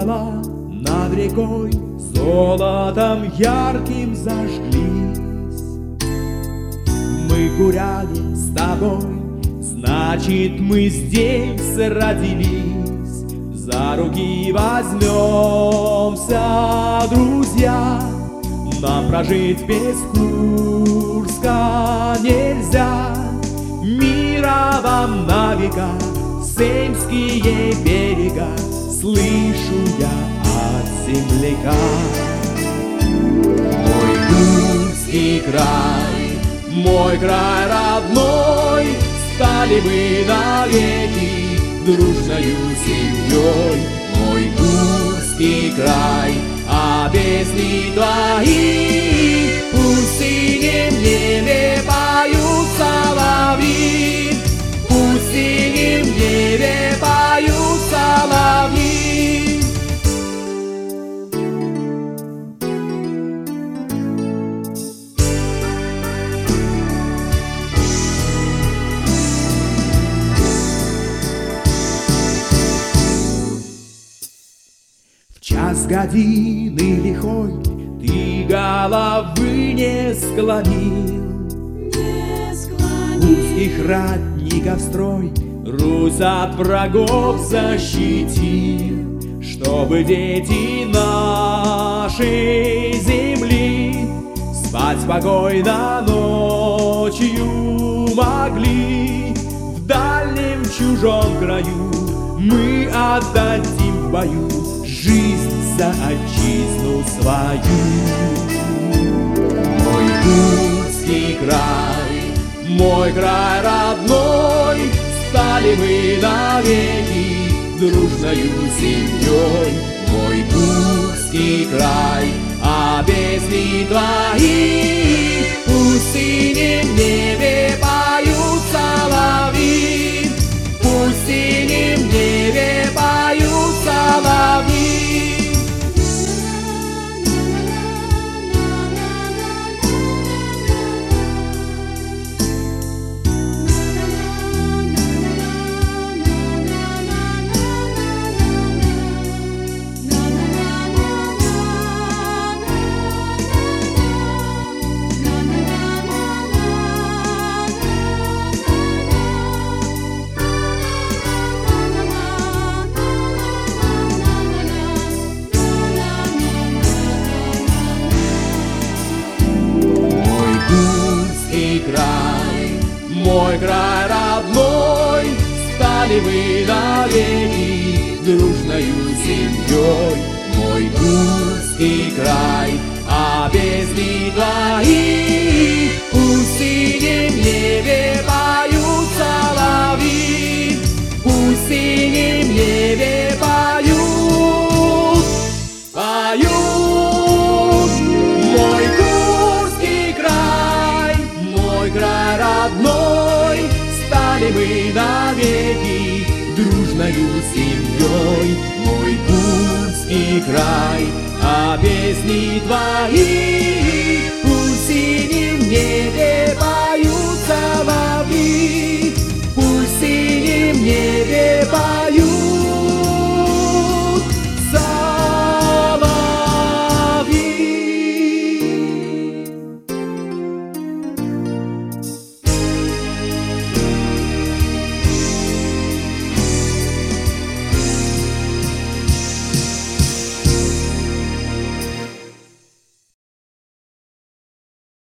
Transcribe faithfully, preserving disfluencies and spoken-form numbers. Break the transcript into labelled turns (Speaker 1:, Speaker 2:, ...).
Speaker 1: Купола над рекой золотом ярким зажглись. Мы гуляли с тобой, значит, мы здесь родились. За руки возьмемся, друзья, нам прожить без Курска нельзя. Мира вам на века, Сельские берега, слышу я от земляка. Мой Курский край, мой край родной, стали мы навеки дружною семьей. Мой Курский край, а песни твои пусть в синем небе поют соловьи, пусть в синем небе поют соловьи. В час годины лихой ты головы не склонил, не склонил. Узких ратников строй Русь от врагов защитил, чтобы дети нашей земли спать спокойно ночью могли. В дальнем чужом краю мы отдадим в бою жизнь за отчизну свою. Мой Курский край, мой край родной, стали мы навеки дружною семьей. Мой Курский край, а песни твои пусть в синем небе поют соловьи, пусть в синем небе поют соловьи. Мой край родной, стали мы навеки дружною семьей. Мой Курский край, а песни твои пусть в синем небе поют соловьи, пусть в синем небе поют, поют. Мой Курский край, мой край родной, стали мы навеки дружною семьей. Мой Курский край, а песни твои пусть в синем небе поют соловьи, пусть в синем небе